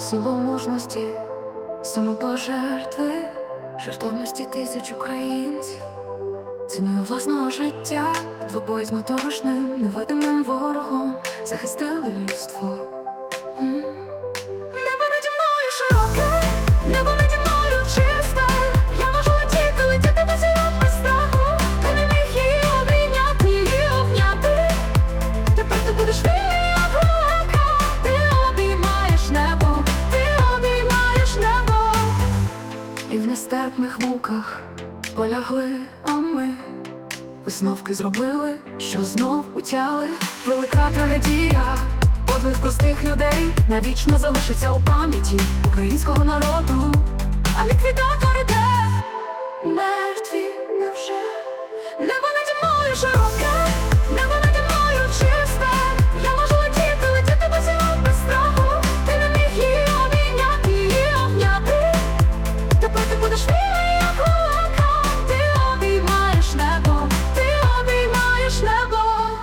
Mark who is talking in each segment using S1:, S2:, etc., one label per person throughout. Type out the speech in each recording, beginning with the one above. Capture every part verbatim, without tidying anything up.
S1: силу мужності, самопожертви, жертовності тисяч українців, ціною власного життя, двобой з моторошним, невидимим ворогом захистили людство. М. Небо наді мною широке, небо наді мною чисте. Я можу летіти, летіти без зірок, без страху. Ти не міг її обійняти, її обняти. Тепер ти будеш вільний, як лелека. Ти обіймаєш небо, ти обіймаєш небо. І в нестерпних муках полягли, а ми висновки зробили, що знов утяли. Велика трагедія, подвиг простих людей навічно залишиться у пам'яті українського народу. А ліквідатори де? Мертві невже? Небо наді мною широке, небо наді мною чисте. Я можу летіти, летіти без зірок, без страху. Ти не міг її обійняти, її обняти. Тепер ти будеш вільний, як лелека. Ти обіймаєш небо, ти обіймаєш небо.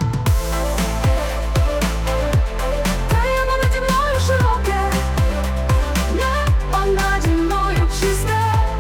S1: Небо наді мною широке, небо наді мною чисте.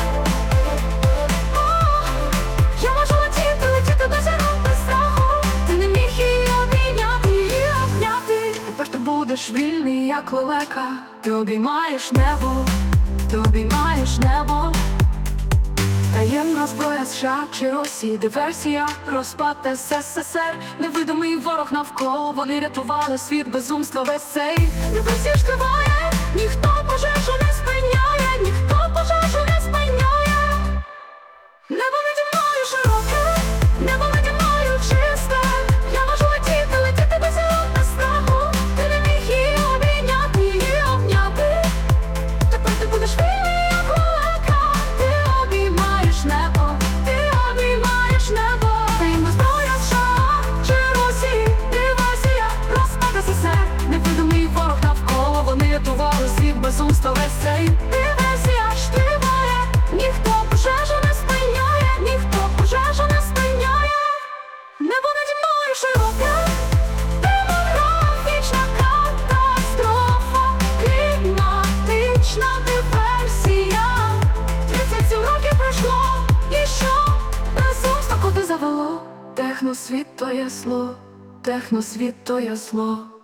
S1: О, я можу летіти, летіти без зірок, без страху. Ти не міг її обійняти, її обняти. Тепер ти будеш вільний, як лелека. Ти обіймаєш небо, ти обіймаєш небо. Таємна зброя США чи Росії, диверсія, розпад ес ес ес ер. Невидимий ворог навколо, вони рятували світ, безумства весь цей. Диверсія ж триває, ніхто пожежу не спиняє, ніхто пожежу не спиняє. Небо наді мною широке, небо наді мною чисте. Я можу летіти, летіти без зірок, без страху. Ти не міг її обійняти, її обняти. Тепер ти будеш вільний, як лелека. Ти обіймаєш небо, ти обіймаєш небо. Таємна зброя США чи Росії, диверсія, розпад ес ес ер. Невидимий ворог навколо, вони рятували світ, безумства весь цей. Диверсія ж триває, ніхто пожежу не спиняє, ніхто пожежу не спиняє. Небо наді мною широке, демографічна катастрофа, кліматична диверсія. Тридцять сім років пройшло, і що? Безумство куди завело? Техносвіт то є зло, техносвіт то є зло.